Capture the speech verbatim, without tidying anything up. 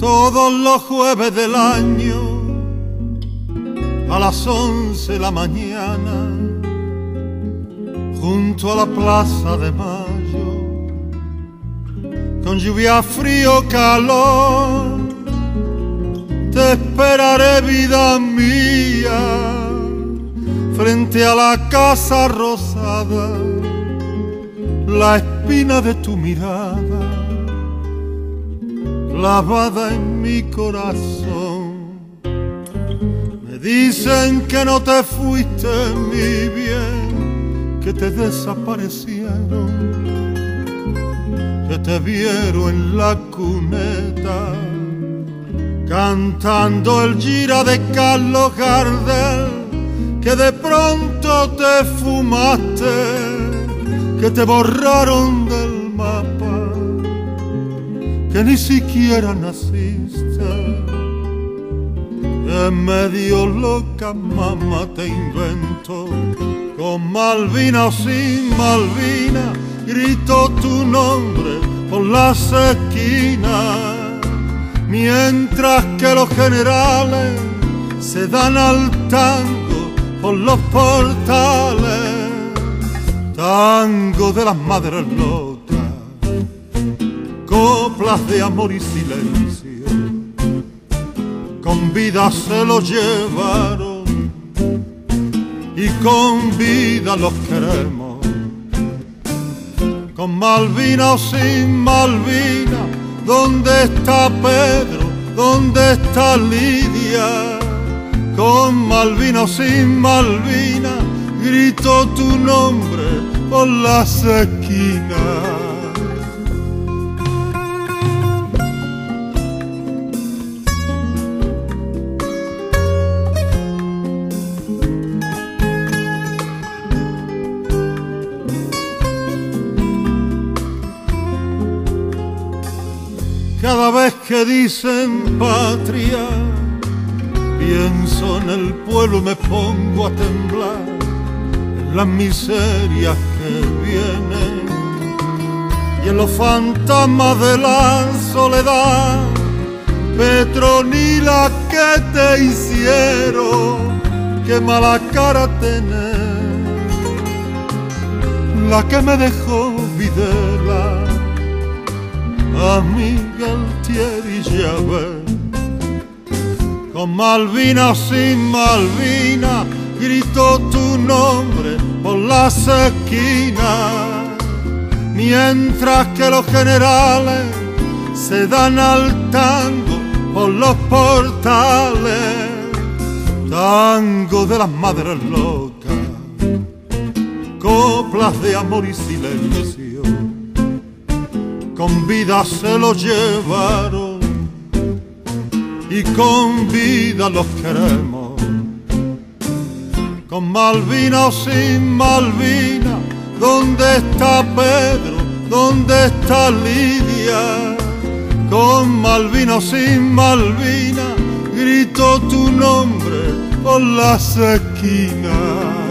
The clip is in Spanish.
Todos los jueves del año a las once de la mañana, junto a la plaza de Mayo, con lluvia, frío, calor, te esperaré, vida mía, frente a la casa rosada, la espina de tu mirada clavada en mi corazón. Me dicen que no te fuiste, mi bien, que te desaparecieron, que te vieron en la cuneta cantando el gira de Carlos Gardel, que de pronto te fumaste, que te borraron del mapa, que ni siquiera naciste, que medio loca mamá te inventó. Con Malvina o sin Malvina, grito tu nombre por las esquinas, mientras que los generales se dan al tango por los portales. Tango de las madres locas, coplas de amor y silencio, con vida se los llevaron y con vida los queremos. Con Malvina o sin Malvina, ¿dónde está Pedro? ¿Dónde está Lidia? Con Malvina o sin Malvina, grito tu nombre por las esquinas. Cada vez que dicen patria, pienso en el pueblo y me pongo a temblar, en las miserias que vienen y en los fantasmas de la soledad. Petronila, ¿qué te hicieron? Qué mala cara tenés, la que me dejó Videla, a Miguel Thierry Javert. Con Malvina o sin Malvina, grito tu nombre por las esquinas, mientras que los generales se dan al tango por los portales. Tango de las madres locas, coplas de amor y silencio, con vida se los llevaron y con vida los queremos. Con Malvina o sin Malvina, ¿dónde está Pedro? ¿Dónde está Lidia? Con Malvina o sin Malvina, grito tu nombre por las esquinas.